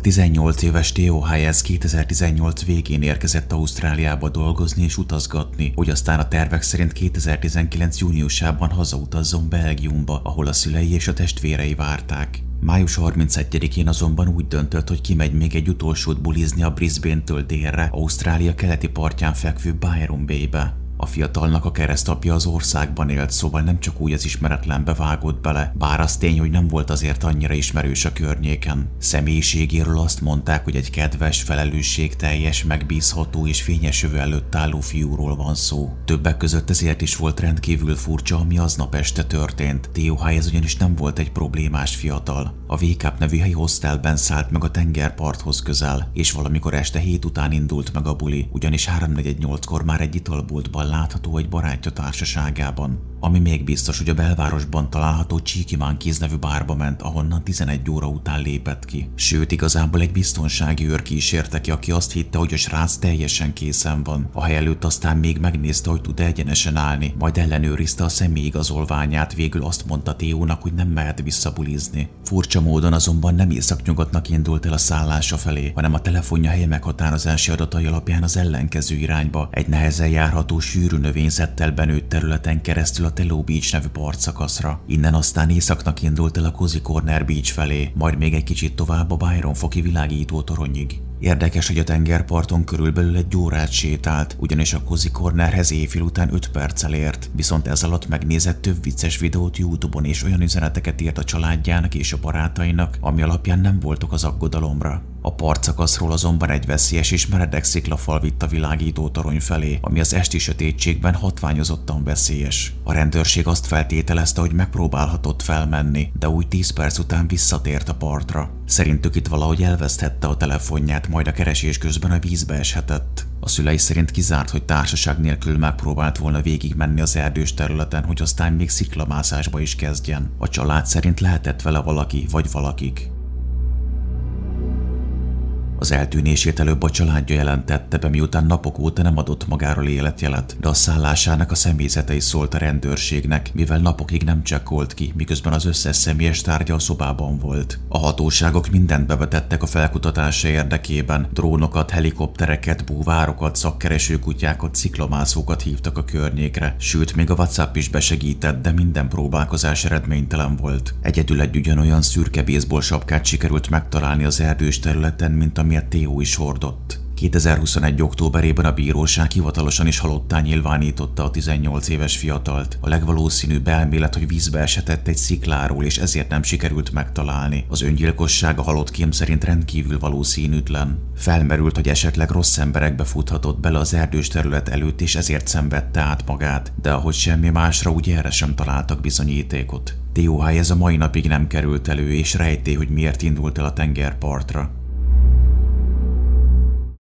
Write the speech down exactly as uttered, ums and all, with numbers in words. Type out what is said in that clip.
tizennyolc éves Theo Hayes kétezer-tizennyolc végén érkezett Ausztráliába dolgozni és utazgatni, hogy aztán a tervek szerint kétezer-tizenkilenc júniusában hazautazzon Belgiumba, ahol a szülei és a testvérei várták. május harmincegyedikén azonban úgy döntött, hogy kimegy még egy utolsót bulizni a Brisbane-től délre, Ausztrália keleti partján fekvő Byron Bay-be. A fiatalnak a keresztapja az országban élt, szóval nem csak úgy az ismeretlenbe vágott bele, bár az tény, hogy nem volt azért annyira ismerős a környéken. Személyiségéről azt mondták, hogy egy kedves, felelősségteljes, megbízható és fényes jövő előtt álló fiúról van szó. Többek között ezért is volt rendkívül furcsa, ami aznap este történt. Theo Hayes ugyanis nem volt egy problémás fiatal. A Wake-up nevű helyi hostelben szállt meg a tengerparthoz közel, és valamikor este hét után indult meg a buli, ugyanis háromnegyed-nyolckor már egy italboltban látható egy barátja társaságában. Ami még biztos, hogy a belvárosban található Cheeky Monkeys nevű bárba ment, ahonnan tizenegy óra után lépett ki. Sőt, igazából egy biztonsági őr kísérte ki, aki azt hitte, hogy a srác teljesen készen van. A hely előtt aztán még megnézte, hogy tud egyenesen állni, majd ellenőrizte a személyigazolványát, végül azt mondta Theónak, hogy nem mehet visszabulizni. Furcsa módon azonban nem északnyugatnak indult el a szállása felé, hanem a telefonja hely meghatározási adatai alapján az ellenkező irányba, egy nehezen járható sűrű növényzettel benőtt területen keresztül a Tello Beach nevű partszakaszra. Innen aztán északnak indult el a Cozy Corner Beach felé, majd még egy kicsit tovább a Byron foki világító toronyig. Érdekes, hogy a tengerparton körülbelül egy órát sétált, ugyanis a Cozy Cornerhez éjfél után öt perccel ért, viszont ez alatt megnézett több vicces videót YouTube-on és olyan üzeneteket írt a családjának és a barátainak, ami alapján nem voltak az aggodalomra. A partszakaszról azonban egy veszélyes és meredek sziklafal vitt a világító torony felé, ami az esti sötétségben hatványozottan veszélyes. A rendőrség azt feltételezte, hogy megpróbálhatott felmenni, de úgy tíz perc után visszatért a partra. Szerintük itt valahogy elveszthette a telefonját, majd a keresés közben a vízbe eshetett. A szülei szerint kizárt, hogy társaság nélkül megpróbált volna végigmenni az erdős területen, hogy aztán még sziklamászásba is kezdjen. A család szerint lehetett vele valaki vagy valakik. Az eltűnését előbb a családja jelentette be, miután napok óta nem adott magáról életjelet, de a szállásának a személyzete is szólt a rendőrségnek, mivel napokig nem csekkolt ki, miközben az összes személyes tárgya a szobában volt. A hatóságok mindent bevetettek a felkutatása érdekében, drónokat, helikoptereket, búvárokat, szakkeresőkutyákat, sziklamászókat hívtak a környékre, sőt még a WhatsApp is besegített, de minden próbálkozás eredménytelen volt. Egyedül egy ugyanolyan szürke baseball sapkát sikerült megtalálni az erdős területen, mint amilyet Theo is hordott. kétezer-huszonegy októberében a bíróság hivatalosan is halottá nyilvánította a tizennyolc éves fiatalt. A legvalószínűbb elmélet, hogy vízbe esetett egy szikláról, és ezért nem sikerült megtalálni. Az öngyilkosság a halott kém szerint rendkívül valószínűtlen. Felmerült, hogy esetleg rossz emberekbe futhatott bele az erdős terület előtt, és ezért szenvedte át magát, de ahogy semmi másra, úgy erre sem találtak bizonyítékot. Theo Hayes a mai napig nem került elő, és rejtély, hogy miért indult el a tengerpartra.